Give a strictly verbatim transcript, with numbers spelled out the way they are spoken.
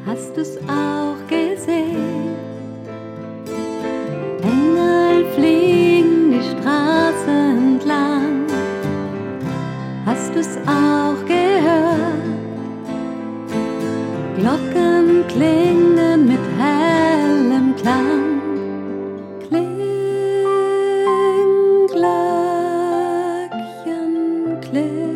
Hast du's auch gesehen? Engel fliegen die Straße entlang. Hast du's auch gehört? Glocken klingen mit hellem Klang. Kling, Glöckchen, kling.